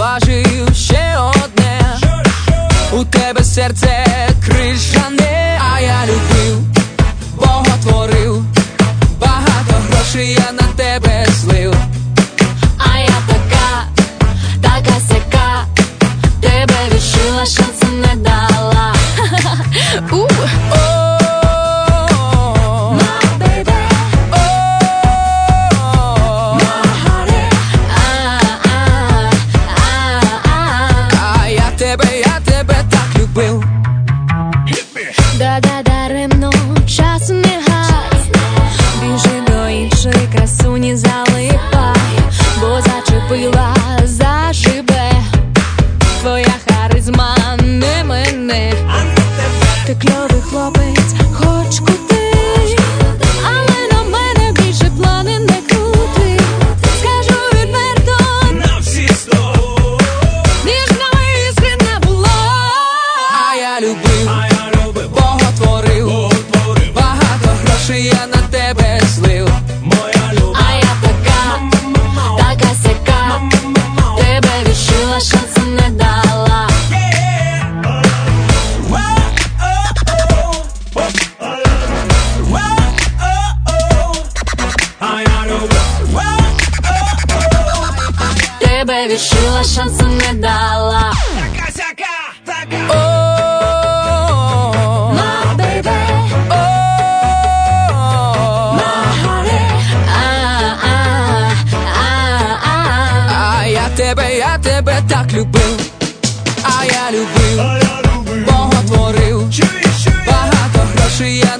зауважив ще одне: у тебе серце крижане. А я любив, боготворив, багато грошей я на тебе злив. А я така сяка, тебе відшила, шансу не дала. Я тебе так любив. Даремно часу не гай, біжи до іншої красуні, залипай, бо зачепила, заживе, твоя харизма не мене. Ти кльовий хлопець, хоч куди, але на мене більше плани не крути. Скажу відверто, на всі 100. ніжна і іскренна була. А я любив, боготворив, багато грошей я на тебе злив. А я така сяка, тебе відшила, шансу не дала. Тебе відшила, шансу не дала. My baby, Я тебе так любив. А я любив, боготворив, багато грошей я